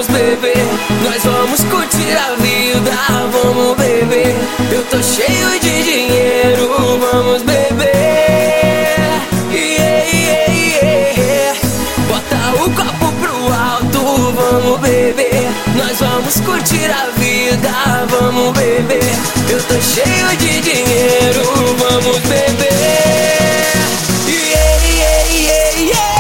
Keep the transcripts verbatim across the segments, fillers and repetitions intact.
vamos beber, nós vamos curtir a vida, vamos beber. Eu tô cheio de dinheiro, vamos beber. Yeah, yeah, yeah. Bota o copo pro alto, vamos beber, nós vamos curtir a vida, vamos beber. Eu tô cheio de dinheiro, vamos beber. Yeah, yeah, yeah, yeah.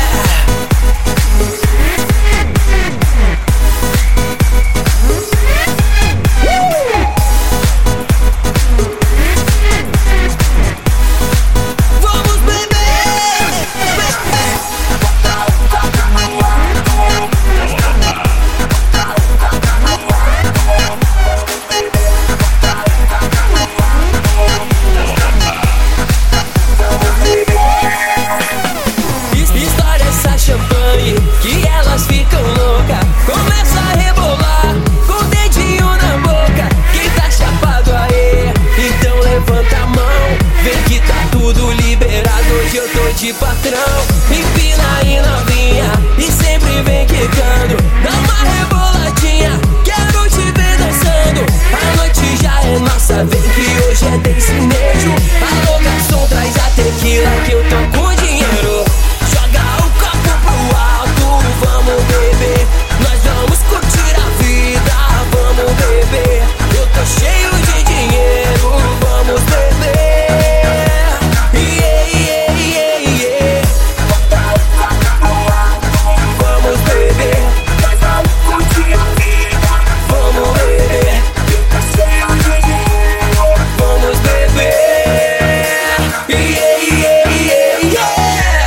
Que elas ficam loucas, começa a rebolar com o dedinho na boca. Quem tá chapado aí, então levanta a mão. Vem que tá tudo liberado, hoje eu tô de patrão. Empina aí novinha e sempre vem quicando. Dá uma reboladinha, quero te ver dançando. A noite já é nossa, vem que hoje é desse mesmo. Alô garçom, traz a tequila que eu tô com dinheiro. Joga o copo pro alto, vamos beber, nós vamos curtir a vida, vamos beber. Eu tô cheio de dinheiro, vamos beber. Yeah, yeah, yeah, yeah. Vamos beber, nós vamos curtir a vida, vamos beber. Eu tô cheio de dinheiro, vamos beber. Yeah, yeah, yeah, yeah.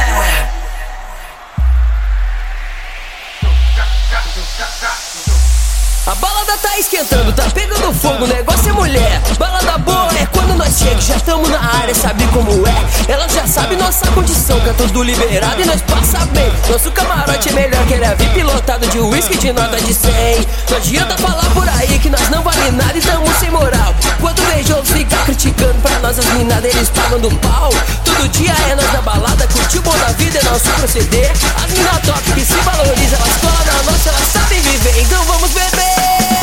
A balada tá esquentando, tá pegando fogo, o negócio é mulher. Balada boa é quando nós chega, já tamo na área, sabe como é. Ela já sabe nossa condição, que é tudo liberado e nós passa bem. Nosso camarote é melhor que ele é V I P, lotado de uísque de nota de cem. Não adianta falar por aí que nós não vale nada e tamo sem moral. Quando vejo outros ficar criticando, pra nós as minadas eles pagam do pau. Todo dia é nós na balada, curtir o bom da vida é nosso proceder. As mina top que se valoriza, elas colam na nossa, elas sabem viver, então vamos beber.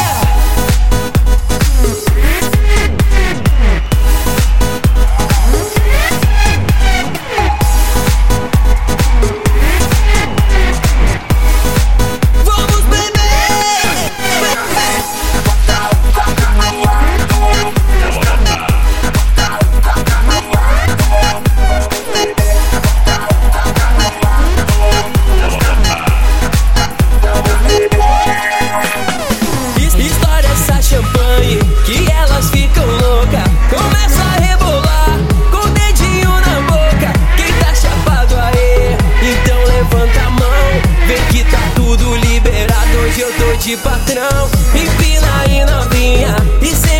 Que elas ficam loucas, começa a rebolar com o dedinho na boca. Quem tá chapado aí, então levanta a mão. Vem que tá tudo liberado, hoje eu tô de patrão. Empina aí novinha e